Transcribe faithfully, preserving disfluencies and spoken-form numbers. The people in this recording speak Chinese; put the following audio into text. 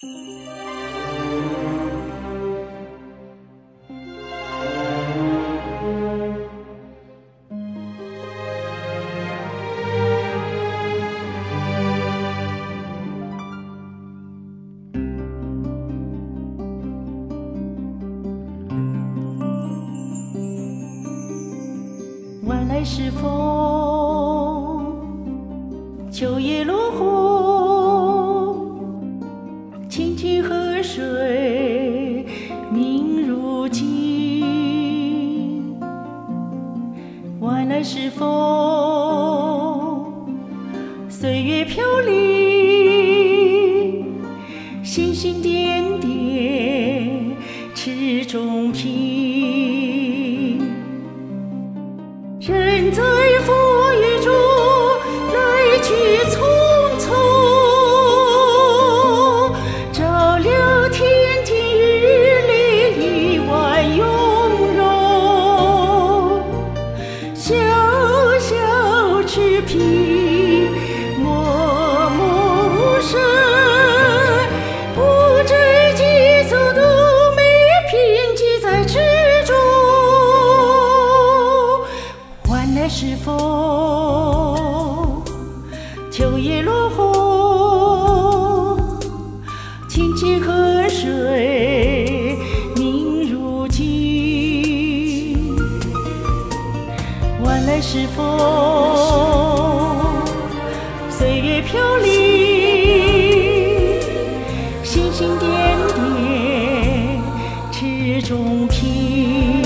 晚来时风，秋叶落红，清清河水明如镜。晚来时风，岁月飘零，星星点点池中平。人在风雨中来去匆匆，照亮天天日里一万雍容。小小持平，默默无声，不知几速度每品记在之中。晚来时风，秋叶落红，清清河水明如镜。晚来时风，岁月飘零，星星点点池中平。